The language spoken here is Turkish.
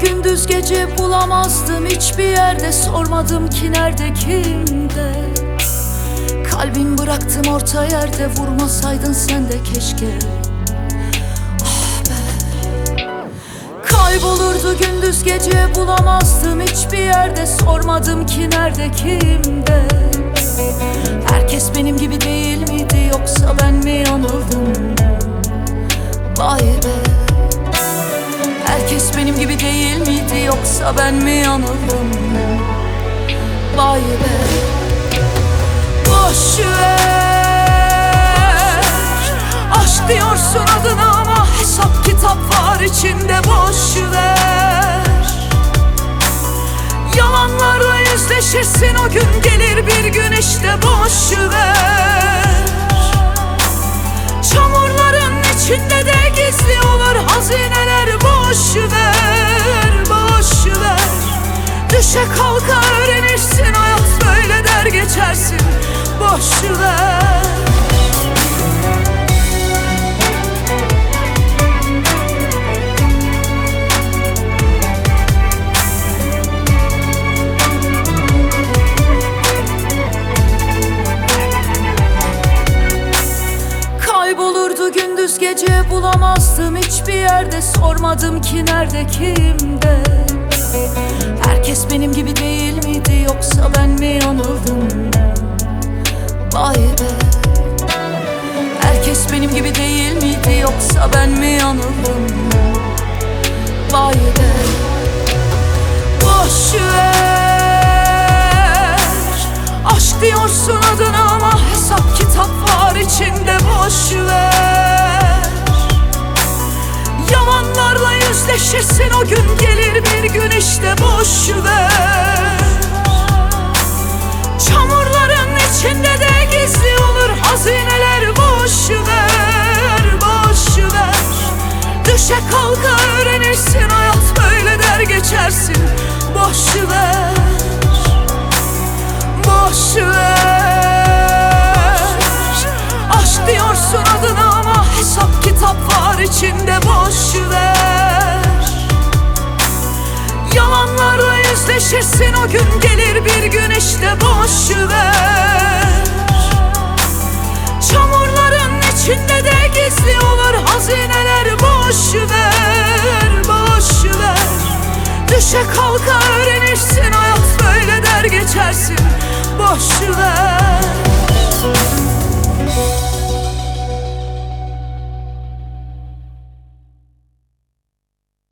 gündüz gece bulamazdım hiçbir yerde. Sormadım ki nerede, kimde. Kalbim bıraktım orta yerde, vurmasaydın sen de keşke. Ah be. Kaybolurdu gündüz gece bulamazdım hiçbir yerde. Sormadım ki nerede, kimde. Herkes benim gibi değil miydi, yoksa ben mi yanıldım? Vay be. Herkes benim gibi değil miydi, yoksa ben mi yanıldım? Vay be. Boş ver, aşk diyorsun adına ama hesap kitap var içinde. Boş ver, yalanlarla yüzleşirsin, o gün gelir bir gün işte. Boş ver, çamurların içinde de gizli olur hazineler. Boş ver, boş ver, düşe kalka öğrenirsin, hayat böyle der geçersin. Boş ver. Kaybolurdu gündüz gece bulamazdım hiçbir yerde. Sormadım ki nerede, kimde. Herkes benim gibi değil miydi, yoksa ben mi yanıldım? Vay be. Herkes benim gibi değil miydi, yoksa ben mi yanıldım? Vay be. Boş ver, aşk diyorsun adına ama hesap kitap var içinde. Boş ver, yalanlarla yüzleşirsin, o gün gelir bir gün işte. Boş ver, çamurların içinde de gizli olur hazineler. Boş ver, boş ver, düşe kalka öğrenirsin, hayat böyle der geçersin. Boş ver, boş ver, aşk diyorsun adına ama hesap kitap var içinde. Boş ver, yalanlarla yüzleşirsin, o gün gelir bir gün işte. Boş ver, çamurların içinde de gizli olur hazineler. Boş ver, boş ver, düşe kalka öğrenirsin, hayat böyle der geçersin.